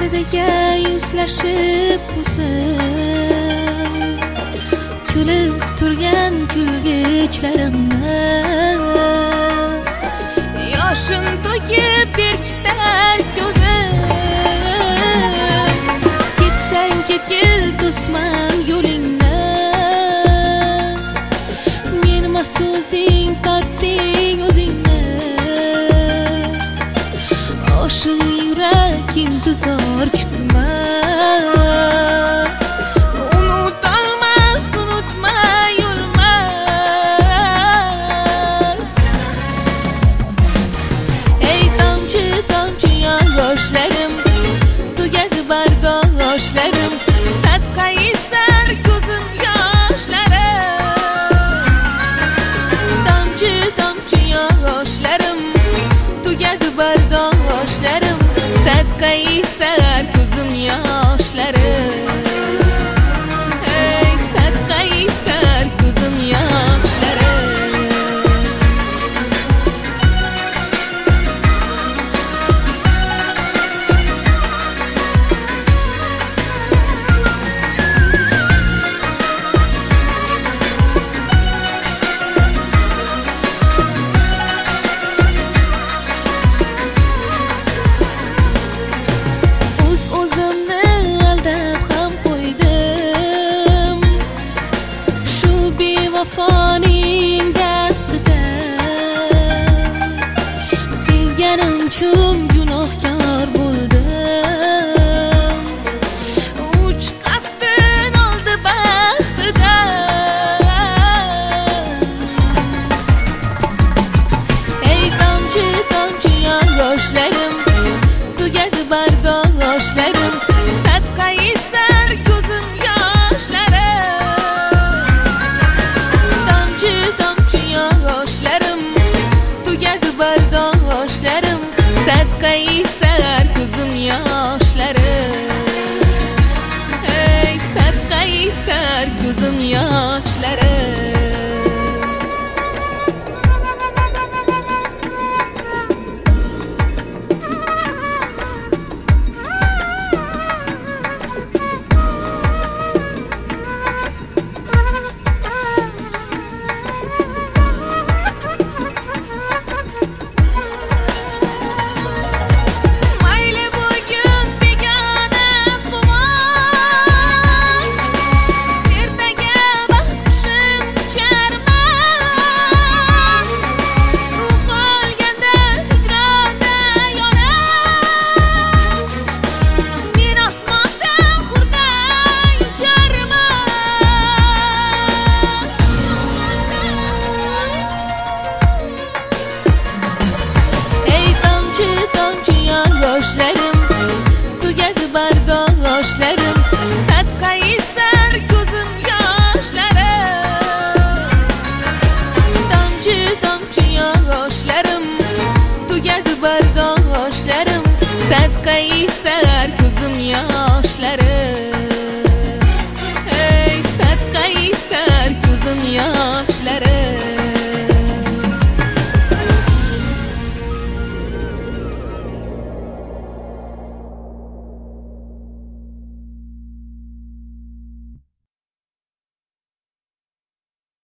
Perdaga yuzlashib o'zim kulib turgan kulgichlarimni yoshim to'kib berkitar ko'zim. Ketsang ketgil to'smam yo'lingni, menima so'zing tortding o'zingni. Oshiq yurak intizor kutma, unutolmas unutma yo'lmas. Ey tomchi tomchi yoshlarim, tugadi bardoshlarim, sadqa isar ko'zim yoshlarim. Tomchi tomchi yoshlarim, tugadi bardoshlarim, sadqa isar ko'zim yoshlarim. Ey sadqa isar ko'zim yoshlarim. Vafoning dastida sevganim uchun gunohkor bo'ldim. Uch qasdin oldi baxtidan. Ey tomchi tomchi yoshlarim, tugadi bardoshlarim, sadqa isar ko'zim yoshlarim. Tugadi bardoshlarim, sadqa isar ko'zim yoshlarim. Ey sadqa isar ko'zim yoshlarim. Yoshlarim, tugadi bardoshlarim, sadqa isar ko'zim yoshlarim. Tomchi tomchi yoshlarim, tugadi bardoshlarim, sadqa isar ko'zim yoshlarim. Ey sadqa isar ko'zim yoshlarim.